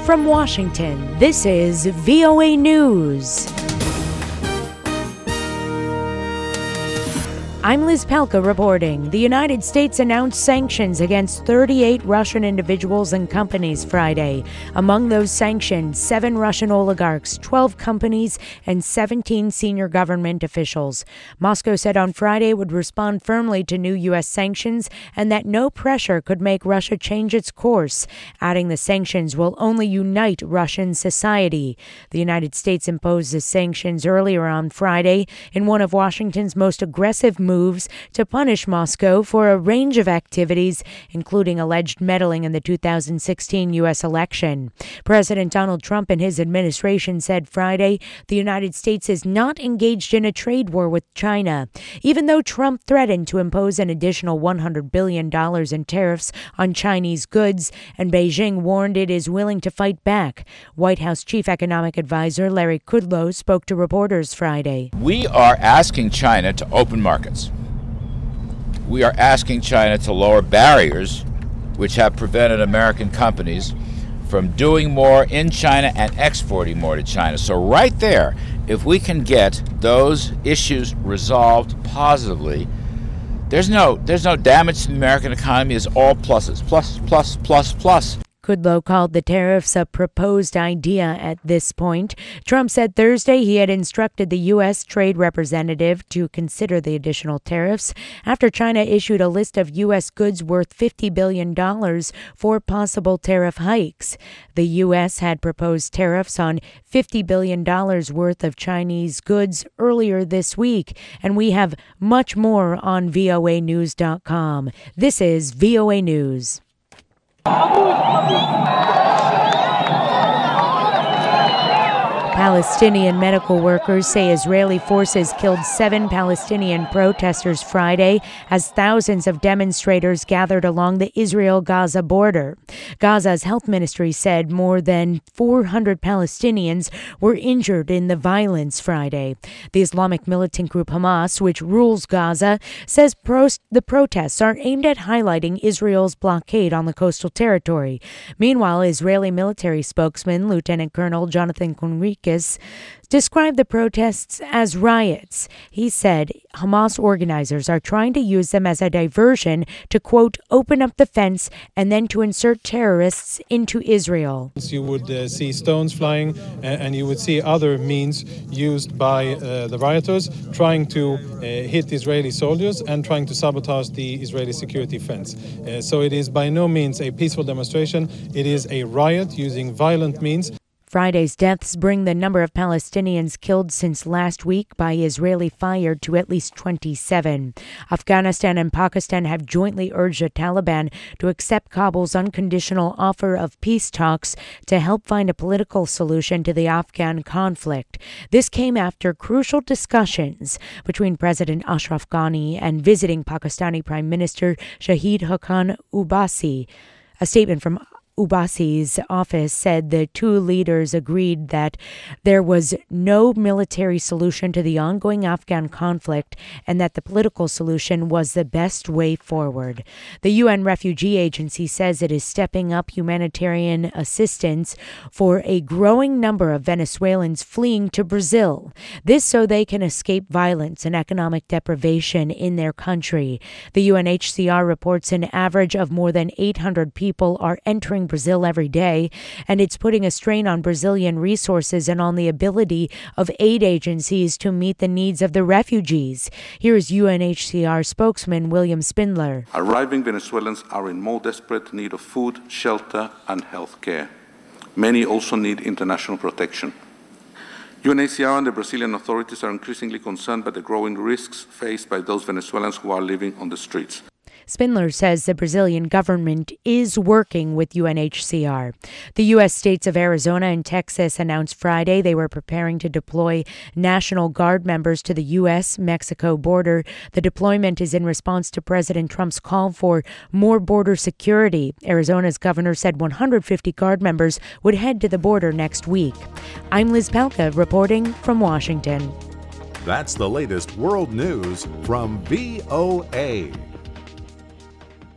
From Washington, this is VOA News. I'm Liz Pelka reporting. The United States announced sanctions against 38 Russian individuals and companies Friday. Among those sanctions, 7 Russian oligarchs, 12 companies, and 17 senior government officials. Moscow said on Friday it would respond firmly to new U.S. sanctions and that no pressure could make Russia change its course, adding the sanctions will only unite Russian society. The United States imposed the sanctions earlier on Friday in one of Washington's most aggressive moves to punish Moscow for a range of activities, including alleged meddling in the 2016 U.S. election. President Donald Trump and his administration said Friday the United States is not engaged in a trade war with China, even though Trump threatened to impose an additional $100 billion in tariffs on Chinese goods, and Beijing warned it is willing to fight back. White House Chief Economic Advisor Larry Kudlow spoke to reporters Friday. We are asking China to open markets. We are asking China to lower barriers which have prevented American companies from doing more in China and exporting more to China. So right there, if we can get those issues resolved positively, there's no damage to the American economy. It's all pluses. Plus, plus, plus, plus. Kudlow called the tariffs a proposed idea at this point. Trump said Thursday he had instructed the U.S. Trade Representative to consider the additional tariffs after China issued a list of U.S. goods worth $50 billion for possible tariff hikes. The U.S. had proposed tariffs on $50 billion worth of Chinese goods earlier this week, and we have much more on voanews.com. This is VOA News. Palestinian medical workers say Israeli forces killed 7 Palestinian protesters Friday as thousands of demonstrators gathered along the Israel-Gaza border. Gaza's health ministry said more than 400 Palestinians were injured in the violence Friday. The Islamic militant group Hamas, which rules Gaza, says the protests are aimed at highlighting Israel's blockade on the coastal territory. Meanwhile, Israeli military spokesman Lieutenant Colonel Jonathan Conricus described the protests as riots. He said Hamas organizers are trying to use them as a diversion to, quote, open up the fence and then to insert terrorists into Israel. You would see stones flying and you would see other means used by the rioters trying to hit Israeli soldiers and trying to sabotage the Israeli security fence. So it is by no means a peaceful demonstration. It is a riot using violent means. Friday's deaths bring the number of Palestinians killed since last week by Israeli fire to at least 27. Afghanistan and Pakistan have jointly urged the Taliban to accept Kabul's unconditional offer of peace talks to help find a political solution to the Afghan conflict. This came after crucial discussions between President Ashraf Ghani and visiting Pakistani Prime Minister Shahid Haqqan Ubaisi. A statement from Ubaisi's office said the two leaders agreed that there was no military solution to the ongoing Afghan conflict and that the political solution was the best way forward. The UN Refugee Agency says it is stepping up humanitarian assistance for a growing number of Venezuelans fleeing to Brazil. This so they can escape violence and economic deprivation in their country. The UNHCR reports an average of more than 800 people are entering Brazil every day, and it's putting a strain on Brazilian resources and on the ability of aid agencies to meet the needs of the refugees. Here is UNHCR spokesman William Spindler. Arriving Venezuelans are in more desperate need of food, shelter, and health care. Many also need international protection. UNHCR and the Brazilian authorities are increasingly concerned by the growing risks faced by those Venezuelans who are living on the streets. Spindler says the Brazilian government is working with UNHCR. The U.S. states of Arizona and Texas announced Friday they were preparing to deploy National Guard members to the U.S.-Mexico border. The deployment is in response to President Trump's call for more border security. Arizona's governor said 150 Guard members would head to the border next week. I'm Liz Pelka reporting from Washington. That's the latest world news from VOA.